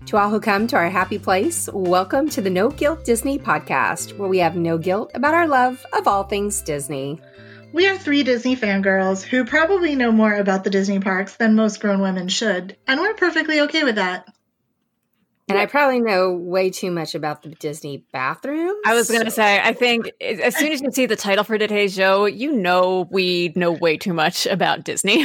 To all who come to our happy place, welcome to the No Guilt Disney podcast, where we have no guilt about our love of all things Disney. We are three Disney fangirls who probably know more about the Disney parks than most grown women should, and we're perfectly okay with that. And I probably know way too much about the Disney bathrooms. I was going to say, I think as soon as you see the title for today's show, you know we know way too much about Disney.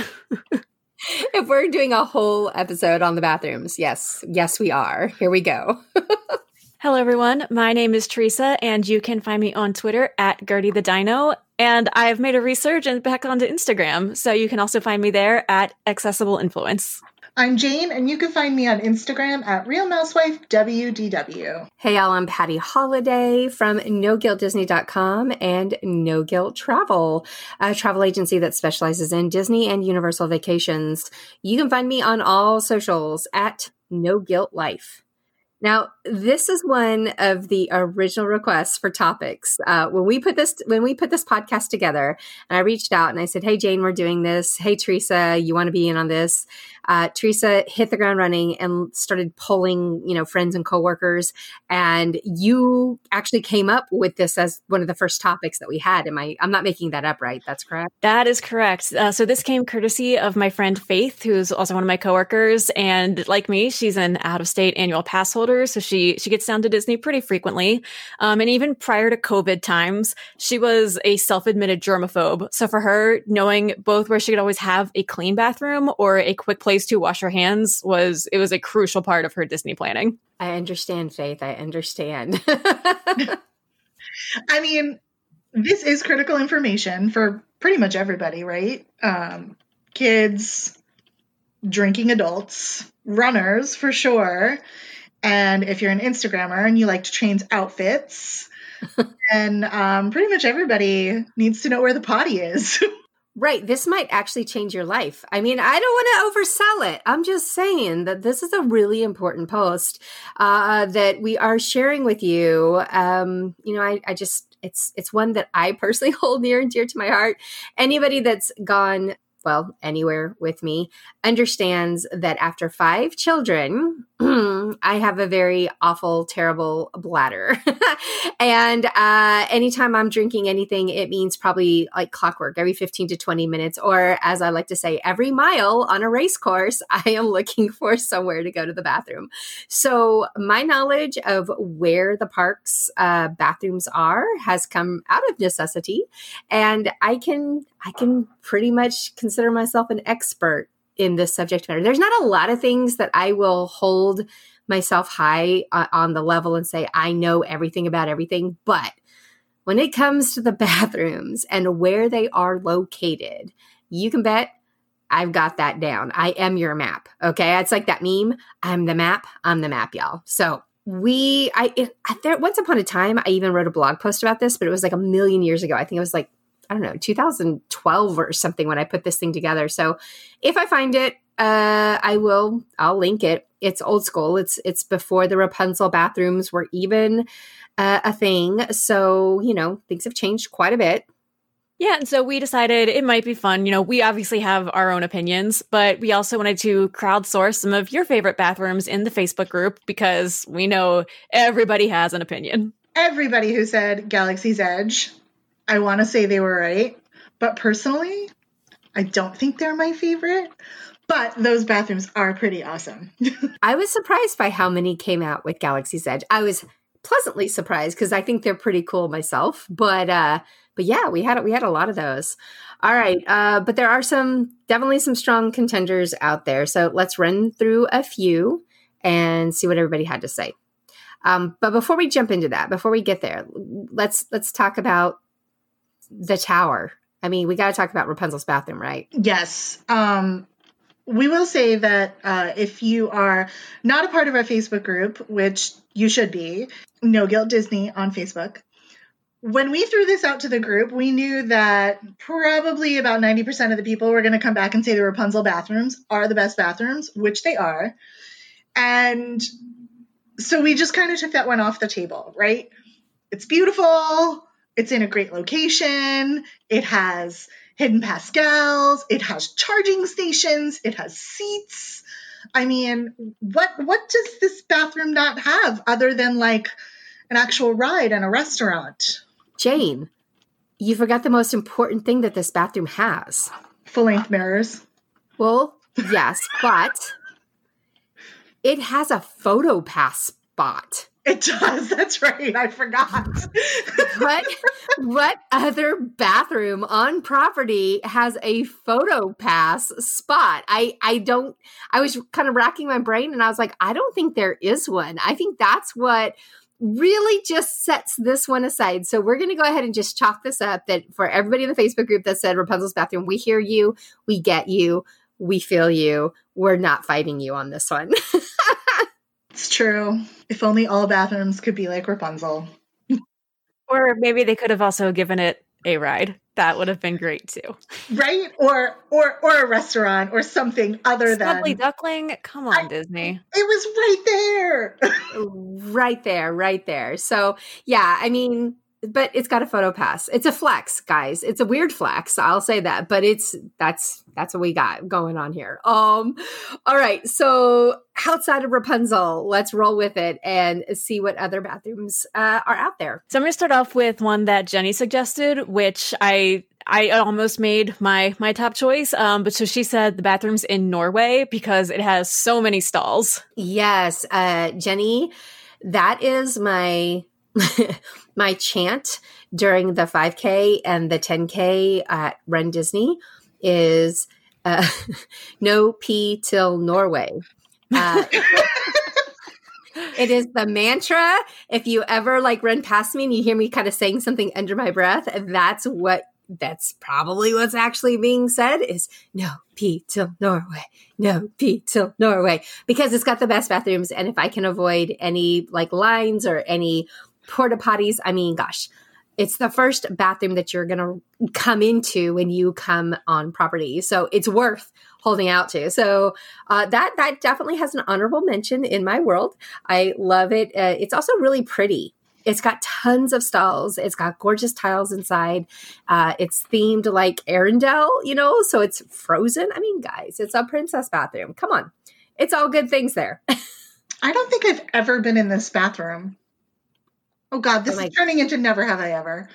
If we're doing a whole episode on the bathrooms, yes, we are. Here we go. Hello, everyone. My name is Teresa, and you can find me on Twitter at Gertie the Dino. And I've made a resurgence back onto Instagram, so you can also find me there at Accessible Influence. I'm Jane, and you can find me on Instagram at RealMousewifeWDW. Hey, y'all, I'm Patty Holiday from NoGuiltDisney.com and No Guilt Travel, a travel agency that specializes in Disney and Universal vacations. You can find me on all socials at No Guilt Life. Now, this is one of the original requests for topics. When we put this podcast together, and I reached out and I said, "Hey, Jane, we're doing this. Hey, Teresa, you want to be in on this?" Teresa hit the ground running and started polling, friends and coworkers. And you actually came up with this as one of the first topics that we had. I'm not making that up, right? That's correct. That is correct. So this came courtesy of my friend Faith, who's also one of my coworkers. And like me, she's an out-of-state annual pass holder. So she gets down to Disney pretty frequently. And even prior to COVID times, she was a self-admitted germaphobe. So for her, knowing both where she could always have a clean bathroom or a quick place to wash her hands was a crucial part of her Disney planning. I understand, Faith. I understand. I mean, this is critical information for pretty much everybody, right? Kids, drinking adults, runners for sure. And if you're an Instagrammer and you like to change outfits, then pretty much everybody needs to know where the potty is. Right. This might actually change your life. I mean, I don't want to oversell it. I'm just saying that this is a really important post that we are sharing with you. It's one that I personally hold near and dear to my heart. Anybody that's gone, anywhere with me understands that after 5 children, I have a very awful, terrible bladder. And anytime I'm drinking anything, it means probably like clockwork, every 15 to 20 minutes, or as I like to say, every mile on a race course, I am looking for somewhere to go to the bathroom. So my knowledge of where the park's bathrooms are has come out of necessity. And I can pretty much consider myself an expert in this subject matter. There's not a lot of things that I will hold myself high on the level and say, I know everything about everything. But when it comes to the bathrooms and where they are located, you can bet I've got that down. I am your map. Okay. It's like that meme. I'm the map, y'all. So once upon a time, I even wrote a blog post about this, but it was like a million years ago. I think it was 2012 or something when I put this thing together. So if I find it, I'll link it. It's old school. It's before the Rapunzel bathrooms were even a thing. So, things have changed quite a bit. Yeah, and so we decided it might be fun. We obviously have our own opinions, but we also wanted to crowdsource some of your favorite bathrooms in the Facebook group because we know everybody has an opinion. Everybody who said Galaxy's Edge, I want to say they were right, but personally, I don't think they're my favorite, but those bathrooms are pretty awesome. I was surprised by how many came out with Galaxy's Edge. I was pleasantly surprised because I think they're pretty cool myself, but yeah, we had a lot of those. All right, but there are definitely some strong contenders out there. So let's run through a few and see what everybody had to say. But before we jump into that, before we get there, let's talk about the tower. I mean, we got to talk about Rapunzel's bathroom, right? Yes. We will say that if you are not a part of our Facebook group, which you should be, No Guilt Disney on Facebook, when we threw this out to the group, we knew that probably about 90% of the people were going to come back and say the Rapunzel bathrooms are the best bathrooms, which they are. And so we just kind of took that one off the table, right? It's beautiful. It's in a great location. It has hidden Pascals. It has charging stations. It has seats. I mean, what does this bathroom not have other than like an actual ride and a restaurant? Jane, you forgot the most important thing that this bathroom has. Full-length mirrors. Well, yes, but it has a photo pass spot. It does. That's right. I forgot. What other bathroom on property has a photo pass spot? I was kind of racking my brain and I was like, I don't think there is one. I think that's what really just sets this one aside. So we're going to go ahead and just chalk this up that for everybody in the Facebook group that said Rapunzel's bathroom, we hear you, we get you, we feel you. We're not fighting you on this one. It's true. If only all bathrooms could be like Rapunzel. Or maybe they could have also given it a ride. That would have been great too. Right? Or a restaurant or something other than Snuggly Duckling. Come on, Disney. It was right there. Right there. So yeah, I mean, but it's got a photo pass. It's a flex, guys. It's a weird flex. I'll say that, but that's what we got going on here. All right. So outside of Rapunzel, let's roll with it and see what other bathrooms are out there. So I'm going to start off with one that Jenny suggested, which I almost made my top choice. But so she said the bathrooms in Norway because it has so many stalls. Yes, Jenny, that is my my chant during the 5K and the 10K at Run Disney is no pee till Norway. It is the mantra. If you ever like run past me and you hear me kind of saying something under my breath, that's probably what's actually being said is no pee till Norway, no pee till Norway, because it's got the best bathrooms. And if I can avoid any like lines or any porta potties, I mean, gosh, it's the first bathroom that you're going to come into when you come on property. So it's worth holding out to. So that definitely has an honorable mention in my world. I love it. It's also really pretty. It's got tons of stalls. It's got gorgeous tiles inside. It's themed like Arendelle, so it's frozen. I mean, guys, it's a princess bathroom. Come on. It's all good things there. I don't think I've ever been in this bathroom. Oh, God, this is turning into Never Have I Ever.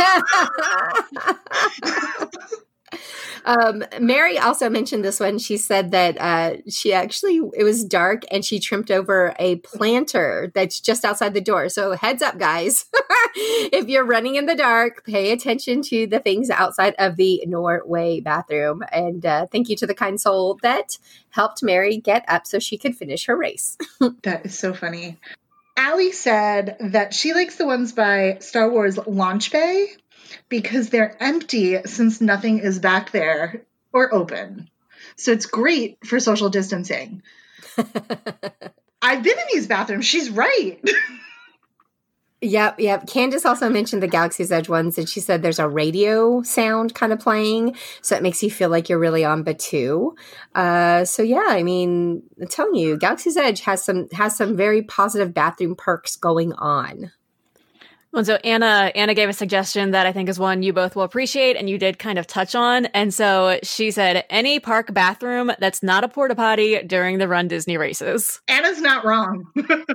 Mary also mentioned this one. She said that it was dark and she tripped over a planter that's just outside the door. So heads up, guys. If you're running in the dark, pay attention to the things outside of the Norway bathroom. And thank you to the kind soul that helped Mary get up so she could finish her race. That is so funny. Allie said that she likes the ones by Star Wars Launch Bay because they're empty since nothing is back there or open. So it's great for social distancing. I've been in these bathrooms. She's right. Yep. Candace also mentioned the Galaxy's Edge ones, and she said there's a radio sound kind of playing, so it makes you feel like you're really on Batuu. So yeah, I mean, I'm telling you, Galaxy's Edge has some very positive bathroom perks going on. Well, so Anna gave a suggestion that I think is one you both will appreciate, and you did kind of touch on. And so she said, any park bathroom that's not a porta potty during the Run Disney races. Anna's not wrong.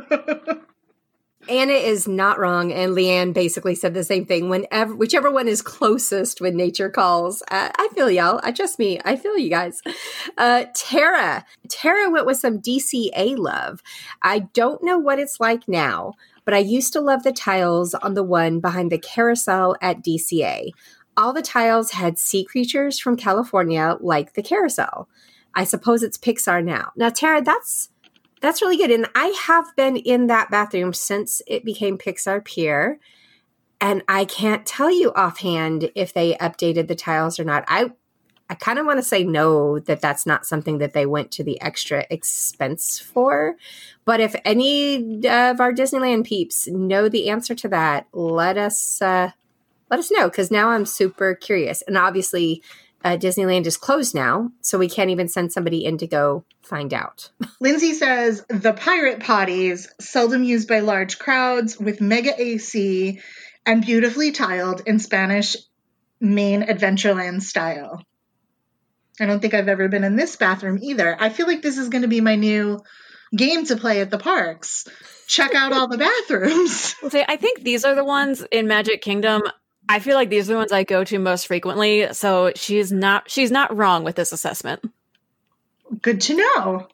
Anna is not wrong, and Leanne basically said the same thing. Whichever one is closest when nature calls. I feel y'all. Trust me. I feel you guys. Tara went with some DCA love. I don't know what it's like now, but I used to love the tiles on the one behind the carousel at DCA. All the tiles had sea creatures from California, like the carousel. I suppose it's Pixar now. Now, Tara, that's really good. And I have been in that bathroom since it became Pixar Pier. And I can't tell you offhand if they updated the tiles or not. I kind of want to say no, that's not something that they went to the extra expense for. But if any of our Disneyland peeps know the answer to that, let us know, because now I'm super curious. And obviously, Disneyland is closed now, so we can't even send somebody in to go find out. Lindsay says, the pirate potties, seldom used by large crowds, with mega AC and beautifully tiled in Spanish Main Adventureland style. I don't think I've ever been in this bathroom either. I feel like this is going to be my new game to play at the parks. Check out all the bathrooms. Well, see, I think these are the ones in Magic Kingdom. I feel like these are the ones I go to most frequently. So she's not wrong with this assessment. Good to know.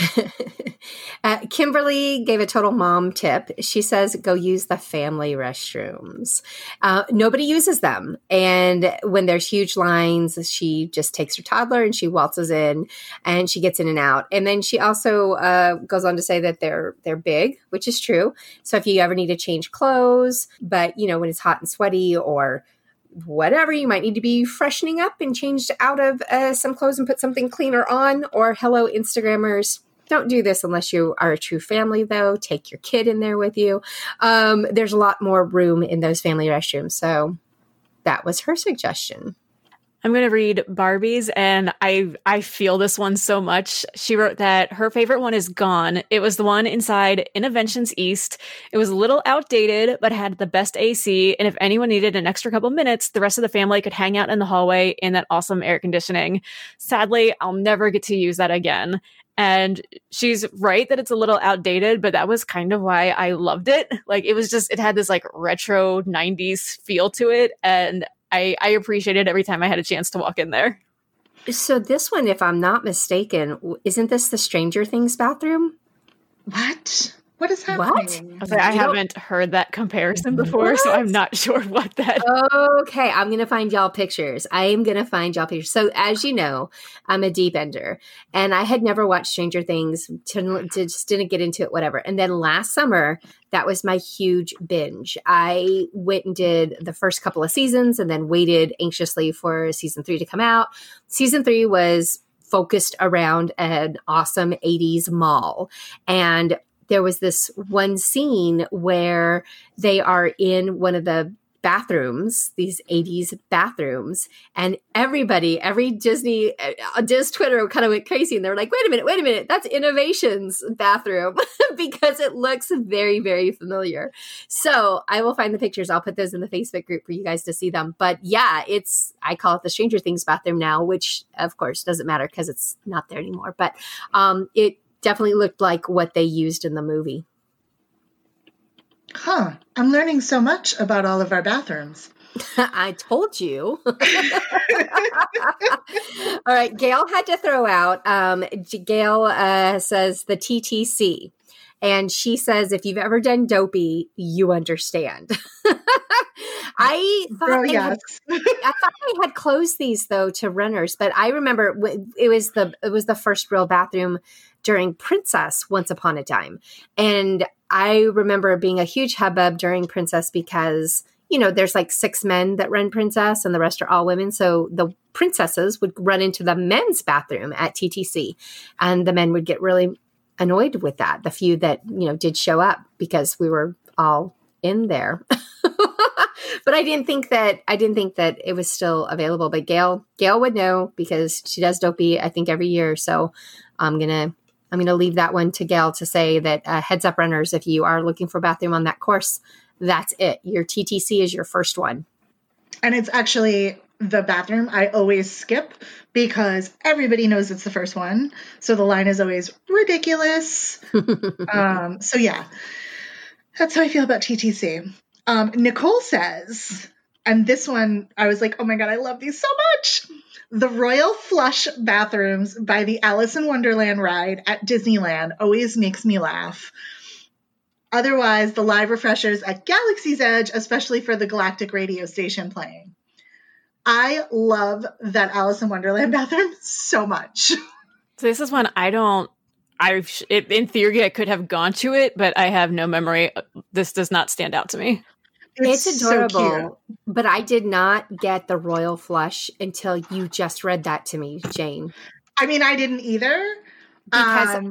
Kimberly gave a total mom tip. She says, go use the family restrooms. Nobody uses them. And when there's huge lines, she just takes her toddler and she waltzes in and she gets in and out. And then she also goes on to say that they're big, which is true. So if you ever need to change clothes, but when it's hot and sweaty or whatever, you might need to be freshening up and changed out of some clothes and put something cleaner on. Or hello, Instagrammers. Don't do this unless you are a true family, though. Take your kid in there with you. There's a lot more room in those family restrooms. So that was her suggestion. I'm going to read Barbie's, and I feel this one so much. She wrote that her favorite one is Gone. It was the one inside Innoventions East. It was a little outdated, but had the best AC, and if anyone needed an extra couple minutes, the rest of the family could hang out in the hallway in that awesome air conditioning. Sadly, I'll never get to use that again. And she's right that it's a little outdated, but that was kind of why I loved it. Like, it had this like retro 90s feel to it, and I appreciated every time I had a chance to walk in there. So this one, if I'm not mistaken, isn't this the Stranger Things bathroom? What? What is happening? What? I haven't heard that comparison before, so I'm not sure what that. Okay, I'm going to find y'all pictures. So as you know, I'm a deep ender, and I had never watched Stranger Things, just didn't get into it, whatever. And then last summer, that was my huge binge. I went and did the first couple of seasons and then waited anxiously for season 3 to come out. Season 3 was focused around an awesome 80s mall. And there was this one scene where they are in one of the bathrooms, these 80s bathrooms, and every Disney Twitter kind of went crazy, and they were like, wait a minute, that's Innovations bathroom, because it looks very, very familiar. So I will find the pictures. I'll put those in the Facebook group for you guys to see them. But yeah, I call it the Stranger Things bathroom now, which of course doesn't matter because it's not there anymore. But it definitely looked like what they used in the movie. Huh. I'm learning so much about all of our bathrooms. I told you. All right. Gail had to throw out. Gail says the TTC. And she says, if you've ever done Dopey, you understand. I thought they had closed these though to renters, but I remember it was the first real bathroom during Princess once upon a time. And I remember being a huge hubbub during Princess because, there's like 6 men that run Princess and the rest are all women. So the princesses would run into the men's bathroom at TTC, and the men would get really annoyed with that. The few that, did show up because we were all in there. But I didn't think that it was still available. But Gail would know because she does Dopey, I think, every year. So I'm gonna leave that one to Gail to say that heads up, runners, if you are looking for a bathroom on that course, that's it. Your TTC is your first one. And it's actually the bathroom I always skip because everybody knows it's the first one. So the line is always ridiculous. So yeah, that's how I feel about TTC. Nicole says, and this one, I was like, oh my God, I love these so much. The Royal Flush bathrooms by the Alice in Wonderland ride at Disneyland always makes me laugh. Otherwise, the live refreshers at Galaxy's Edge, especially for the Galactic radio station playing. I love that Alice in Wonderland bathroom so much. So this is one in theory, I could have gone to it, but I have no memory. This does not stand out to me. It's adorable, so but I did not get the Royal Flush until you just read that to me, Jane. I mean, I didn't either. Because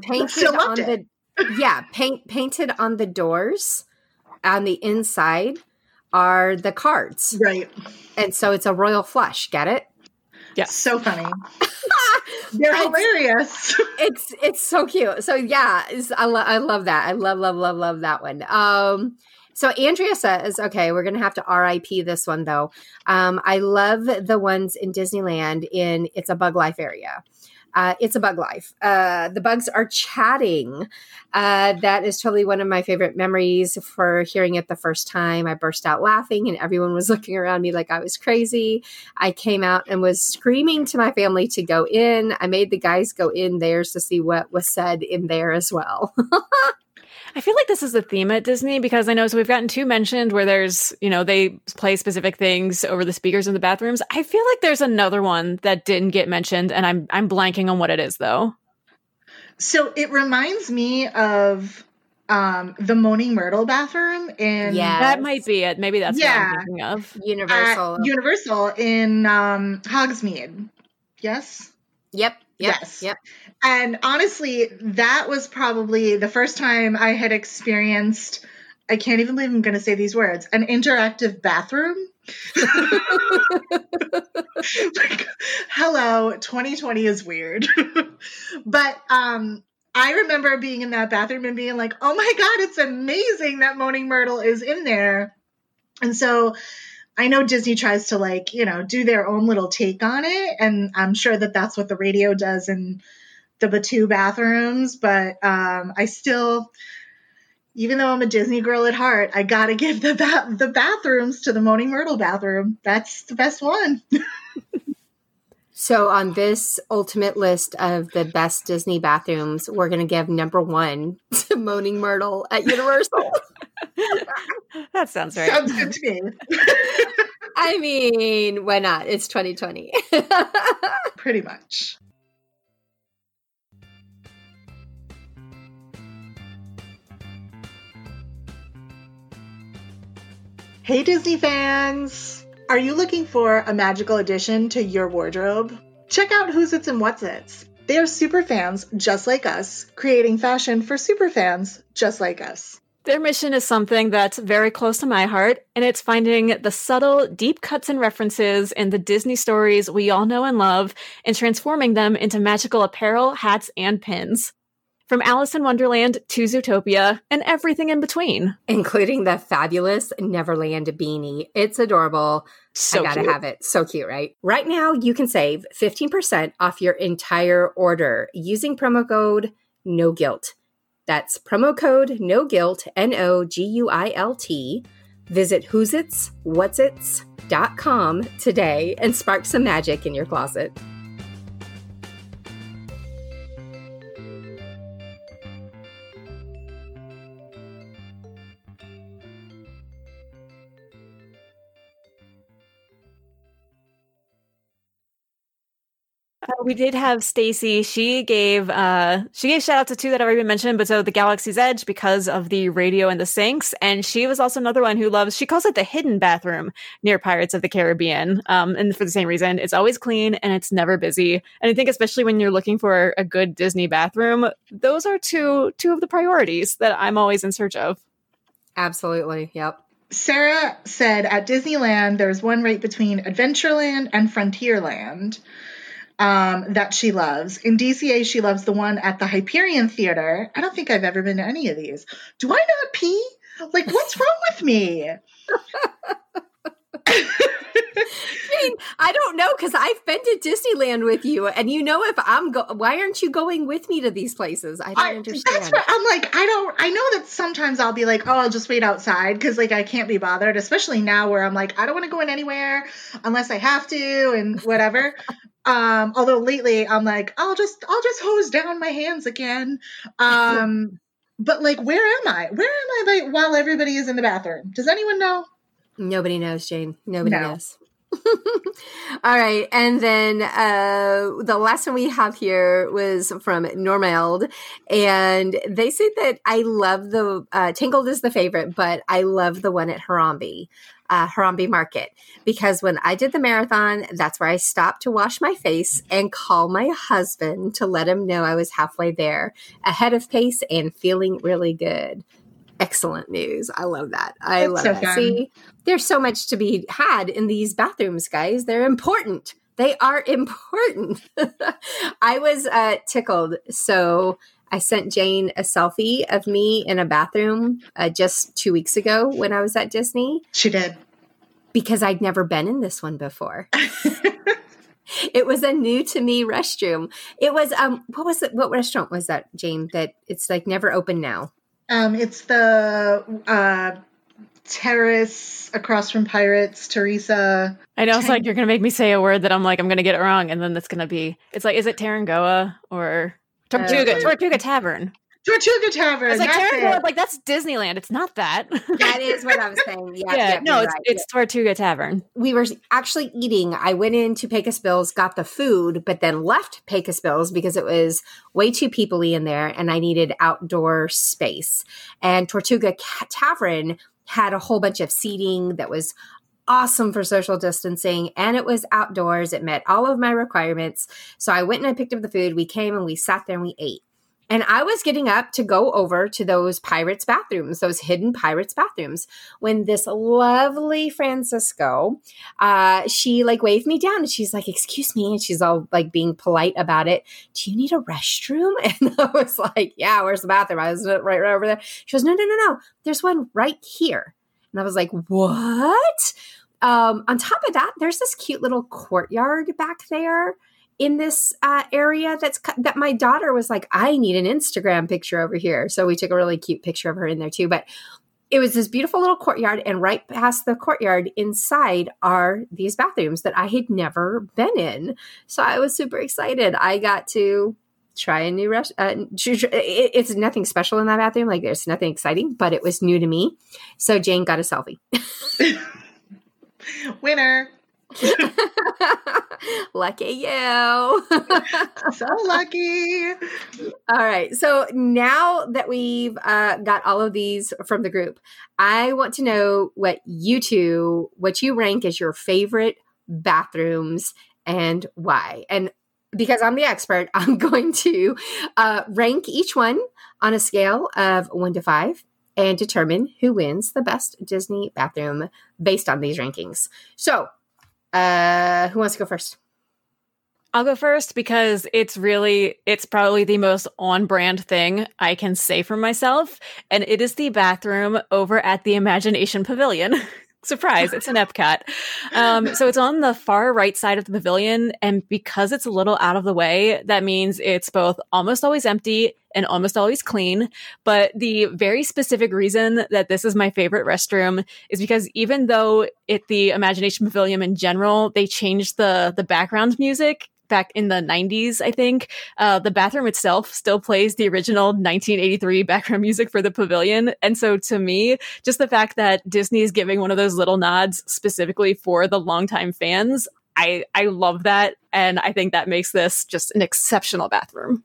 painted on the doors on the inside are the cards. Right. And so it's a Royal Flush. Get it? Yeah. So funny. They're hilarious. It's so cute. So yeah, I love that. I love that one. So Andrea says, okay, we're going to have to RIP this one though. I love the ones in Disneyland in It's a Bug Life area. It's a Bug Life. The bugs are chatting. That is totally one of my favorite memories for hearing it the first time. I burst out laughing and everyone was looking around me like I was crazy. I came out and was screaming to my family to go in. I made the guys go in theirs to see what was said in there as well. I feel like this is a theme at Disney because I know, so we've gotten 2 mentioned where there's, they play specific things over the speakers in the bathrooms. I feel like there's another one that didn't get mentioned and I'm blanking on what it is though. So it reminds me of the Moaning Myrtle bathroom in... Yeah, that might be it. Maybe that's what I'm thinking of. Universal in Hogsmeade. Yes? Yep. Yes. And honestly, that was probably the first time I had experienced, I can't even believe I'm going to say these words, an interactive bathroom. Like, hello, 2020 is weird. But I remember being in that bathroom and being like, oh my God, it's amazing that Moaning Myrtle is in there. And so I know Disney tries to do their own little take on it. And I'm sure that that's what the radio does in the Batuu bathrooms. But I still, even though I'm a Disney girl at heart, I got to give the bathrooms to the Moaning Myrtle bathroom. That's the best one. So on this ultimate list of the best Disney bathrooms, we're going to give number 1 to Moaning Myrtle at Universal. That sounds right. Sounds good to me. I mean, why not? It's 2020. Pretty much. Hey Disney fans! Are you looking for a magical addition to your wardrobe? Check out Who's Its and What's Its. They are super fans just like us, creating fashion for super fans just like us. Their mission is something that's very close to my heart, and it's finding the subtle, deep cuts and references in the Disney stories we all know and love, and transforming them into magical apparel, hats, and pins. From Alice in Wonderland to Zootopia, and everything in between. Including the fabulous Neverland beanie. It's adorable. So I gotta cute. have it. So cute, right? Right now, you can save 15% off your entire order using promo code NOGUILT. That's promo code NOGUILT, NOGUILT. Visit who'sitswhatsits.com today and spark some magic in your closet. We did have Stacy. She gave shout out to 2 that I've already been mentioned, but so the Galaxy's Edge because of the radio and the sinks, and she was also another one who loves. She calls it the hidden bathroom near Pirates of the Caribbean, and for the same reason, it's always clean and it's never busy. And I think especially when you're looking for a good Disney bathroom, those are two of the priorities that I'm always in search of. Absolutely. Yep. Sarah said at Disneyland, there's one right between Adventureland and Frontierland. That she loves. In DCA, she loves the one at the Hyperion Theater. I don't think I've ever been to any of these. Do I not pee? Like, what's wrong with me? I mean, I don't know, because I've been to Disneyland with you, and if I'm why aren't you going with me to these places? I don't understand. That's what I'm like. I know that sometimes I'll be like, oh, I'll just wait outside because I can't be bothered, especially now where I'm like, I don't want to go in anywhere unless I have to and whatever. Although lately I'm like, I'll just hose down my hands again. But where am I? Where am I while everybody is in the bathroom? Does anyone know? Nobody knows, Jane. Nobody knows. All right. And then the last one we have here was from Normeld. And they said that I love the Tangled is the favorite, but I love the one at Harambe Market. Because when I did the marathon, that's where I stopped to wash my face and call my husband to let him know I was halfway there, ahead of pace and feeling really good. Excellent news. I love that. I love that. Fun. See, there's so much to be had in these bathrooms, guys. They're important. They are important. I was tickled. So I sent Jane a selfie of me in a bathroom just 2 weeks ago when I was at Disney. She did. Because I'd never been in this one before. It was a new to me restroom. It was, what was it? What restaurant was that, Jane, that it's like never open now? It's the terrace across from Pirates, Teresa. I know, it's like, you're going to make me say a word that I'm going to get it wrong. And then it's going to be, it's like, is it Tarangoa or Tortuga Tavern? Tortuga Tavern. It's like Tarangoa, like that's Disneyland. It's not that. That is what I was saying. Yeah, no, it's Tortuga Tavern. We were actually eating. I went into Pecos Bills, got the food, but then left Pecos Bills because it was way too people-y in there and I needed outdoor space. And Tortuga Tavern had a whole bunch of seating that was awesome for social distancing, and it was outdoors. It met all of my requirements. So I went and I picked up the food. We came and we sat there and we ate. And I was getting up to go over to those Pirates bathrooms, those hidden Pirates bathrooms, when this lovely Francisco, she like waved me down and she's like, excuse me. And she's all like being polite about it. Do you need a restroom? And I was like, yeah, where's the bathroom? I was right over there. She goes, no. There's one right here. And I was like, what? On top of that, there's this cute little courtyard back there in this area that my daughter was like, I need an Instagram picture over here. So we took a really cute picture of her in there too. But it was this beautiful little courtyard, and right past the courtyard inside are these bathrooms that I had never been in. So I was super excited. I got to try a new it's nothing special in that bathroom. Like there's nothing exciting, but it was new to me. So Jane got a selfie. Winner. Lucky you. So lucky. All right. So now that we've got all of these from the group, I want to know what you rank as your favorite bathrooms and why. And because I'm the expert, I'm going to rank each one on a scale of 1 to 5 and determine who wins the best Disney bathroom based on these rankings. So who wants to go first? I'll go first because it's probably the most on-brand thing I can say for myself, and it is the bathroom over at the Imagination Pavilion. Surprise, it's an Epcot. So it's on the far right side of the pavilion, and because it's a little out of the way, that means it's both almost always empty and almost always clean. But the very specific reason that this is my favorite restroom is because even though at the Imagination Pavilion in general, they changed the background music back in the 90s, I think, the bathroom itself still plays the original 1983 background music for the pavilion. And so to me, just the fact that Disney is giving one of those little nods specifically for the longtime fans, I love that. And I think that makes this just an exceptional bathroom.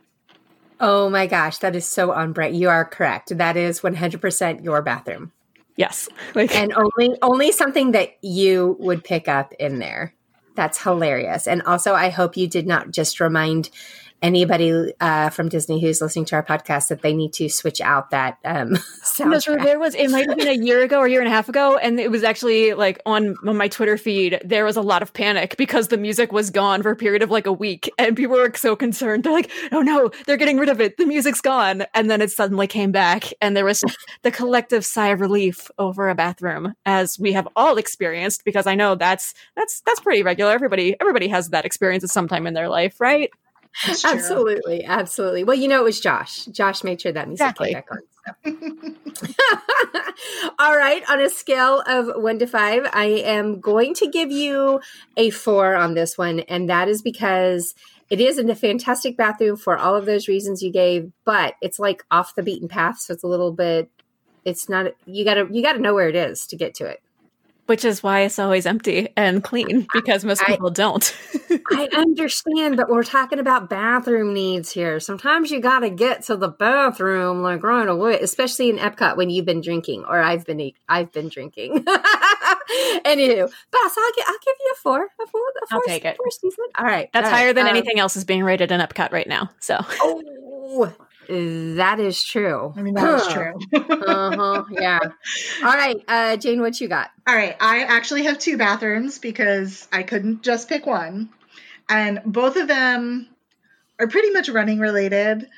Oh my gosh, that is so on brand. You are correct. That is 100% your bathroom. Yes. And only something that you would pick up in there. That's hilarious. And also, I hope you did not just remind anybody from Disney who's listening to our podcast that they need to switch out that soundtrack. No, it might have been a year ago or a year and a half ago, and it was actually like on my Twitter feed, there was a lot of panic because the music was gone for a period of like a week, and people were so concerned. They're like, oh no, they're getting rid of it. The music's gone. And then it suddenly came back, and there was the collective sigh of relief over a bathroom, as we have all experienced, because I know that's pretty regular. Everybody has that experience at some time in their life, right? Absolutely. Well, it was Josh. Josh made sure that music came back on. So. All right. On a scale of 1 to 5, I am going to give you a 4 on this one. And that is because it is in a fantastic bathroom for all of those reasons you gave, but it's like off the beaten path. So it's a little bit, it's not, you gotta know where it is to get to it. Which is why it's always empty and clean, because most people don't. I understand, but we're talking about bathroom needs here. Sometimes you got to get to the bathroom like right away, especially in Epcot when you've been drinking, or I've been drinking. Anywho, but so I'll give you a 4. I'll take it. 4 season. All right, that's higher than anything else is being rated in Epcot right now. So. Oh. That is true. I mean, that is true. Yeah. All right, Jane, what you got? All right. I actually have 2 bathrooms because I couldn't just pick one. And both of them are pretty much running related.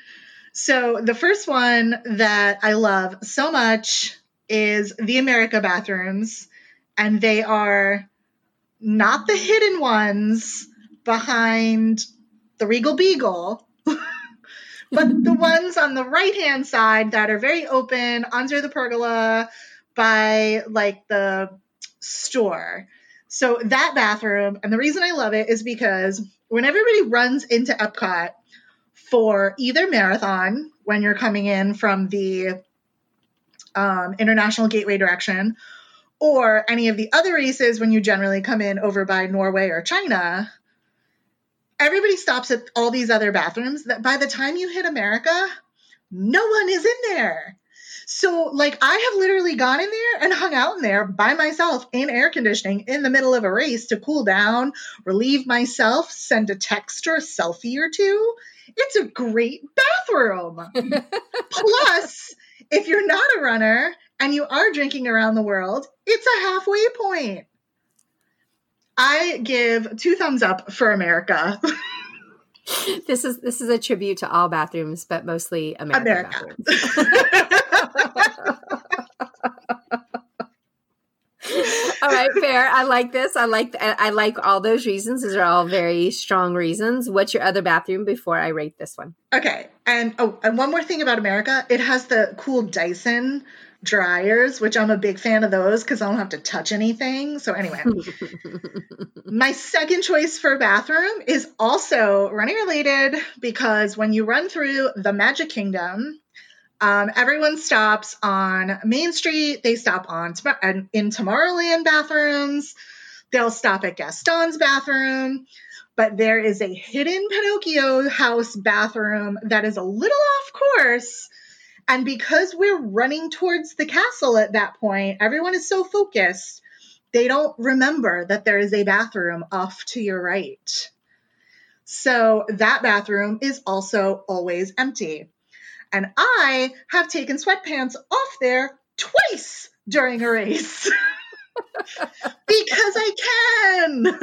So the first one that I love so much is the America bathrooms, and they are not the hidden ones behind the Regal Beagle, but the ones on the right-hand side that are very open under the pergola by like the store. So that bathroom, and the reason I love it is because when everybody runs into Epcot for either marathon, when you're coming in from the International Gateway direction, or any of the other races when you generally come in over by Norway or China, everybody stops at all these other bathrooms that by the time you hit America, no one is in there. So, like, I have literally gone in there and hung out in there by myself in air conditioning in the middle of a race to cool down, relieve myself, send a text or a selfie or two. It's a great bathroom. Plus, if you're not a runner and you are drinking around the world, it's a halfway point. I give 2 thumbs up for America. This is a tribute to all bathrooms, but mostly America. Bathrooms. All right, fair. I like this. I like all those reasons. These are all very strong reasons. What's your other bathroom before I rate this one? Okay, and one more thing about America. It has the cool Dyson dryers, which I'm a big fan of those because I don't have to touch anything. So anyway, my second choice for bathroom is also running related because when you run through the Magic Kingdom, everyone stops on Main Street. They stop in Tomorrowland bathrooms. They'll stop at Gaston's bathroom. But there is a hidden Pinocchio house bathroom that is a little off course. And because we're running towards the castle at that point, everyone is so focused, they don't remember that there is a bathroom off to your right. So that bathroom is also always empty. And I have taken sweatpants off there twice during a race. Because I can.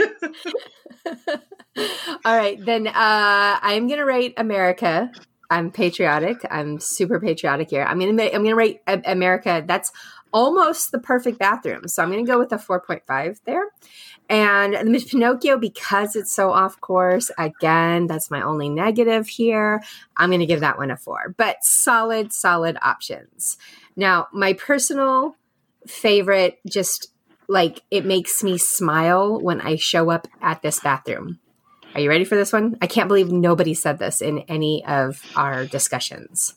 All right, then I'm going to rate America. I'm patriotic. I'm super patriotic here. I'm gonna rate America. That's almost the perfect bathroom. So I'm going to go with a 4.5 there. And the Pinocchio, because it's so off course, again, that's my only negative here. I'm going to give that one a 4. But solid options. Now, my personal favorite, just like it makes me smile when I show up at this bathroom. Are you ready for this one? I can't believe nobody said this in any of our discussions.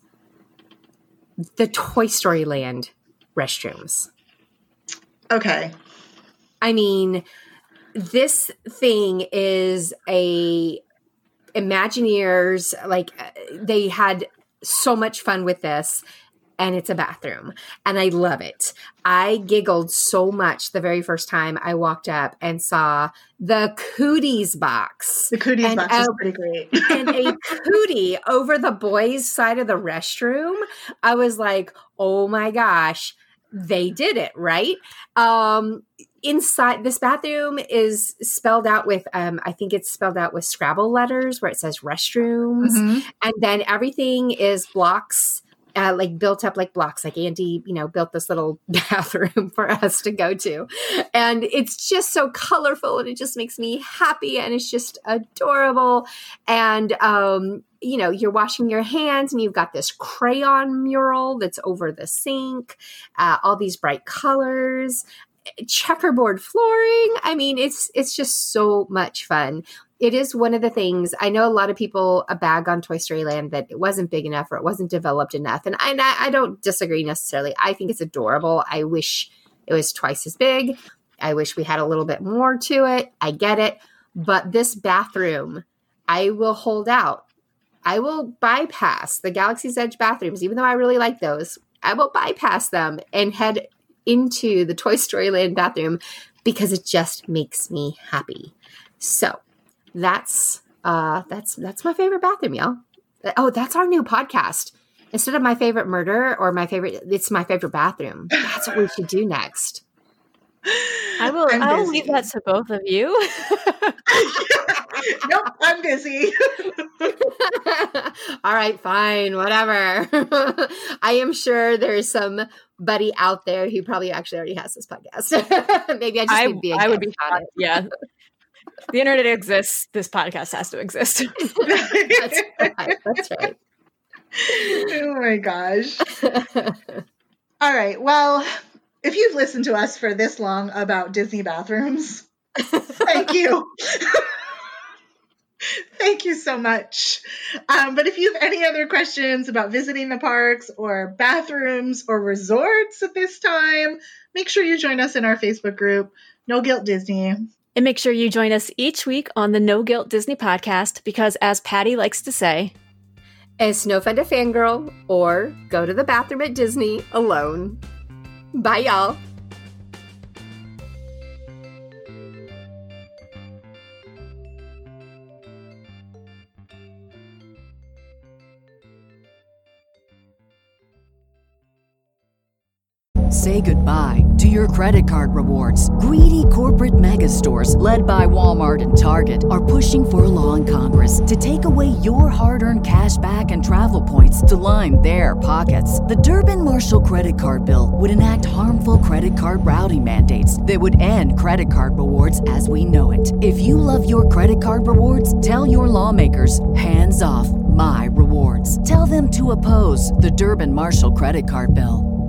The Toy Story Land restrooms. Okay. I mean, this thing is a Imagineers, like they had so much fun with this. And it's a bathroom. And I love it. I giggled so much the very first time I walked up and saw the Cooties box. The Cooties box is pretty great. And a cootie over the boys' side of the restroom. I was like, oh my gosh, they did it, right? Inside this bathroom is spelled out with, I think it's spelled out with Scrabble letters where it says restrooms. Mm-hmm. And then everything is blocks. Like built up like blocks, like Andy, built this little bathroom for us to go to. And it's just so colorful and it just makes me happy and it's just adorable. And, you're washing your hands and you've got this crayon mural that's over the sink, all these bright colors, checkerboard flooring. I mean, it's just so much fun. It is one of the things, I know a lot of people bag on Toy Story Land that it wasn't big enough or it wasn't developed enough. And I don't disagree necessarily. I think it's adorable. I wish it was twice as big. I wish we had a little bit more to it. I get it. But this bathroom, I will hold out. I will bypass the Galaxy's Edge bathrooms, even though I really like those. I will bypass them and head into the Toy Story Land bathroom because it just makes me happy. So that's my favorite bathroom, y'all. Oh, that's our new podcast. Instead of my favorite murder or it's my favorite bathroom. That's what we should do next. I'll leave that to both of you. Nope, I'm busy. All right, fine, whatever. I am sure there's somebody out there who probably actually already has this podcast. Maybe I just need to be a guest on it. Yeah. The internet exists. This podcast has to exist. That's right. That's right. Oh my gosh. All right. Well, if you've listened to us for this long about Disney bathrooms, thank you. Thank you so much. But if you have any other questions about visiting the parks or bathrooms or resorts at this time, make sure you join us in our Facebook group, No Guilt Disney. And make sure you join us each week on the No Guilt Disney podcast because, as Patty likes to say, it's no fun to fangirl or go to the bathroom at Disney alone. Bye, y'all. Say goodbye to your credit card rewards. Greedy corporate mega stores, led by Walmart and Target, are pushing for a law in Congress to take away your hard-earned cash back and travel points to line their pockets. The Durbin-Marshall credit card bill would enact harmful credit card routing mandates that would end credit card rewards as we know it. If you love your credit card rewards, tell your lawmakers, hands off my rewards. Tell them to oppose the Durbin-Marshall credit card bill.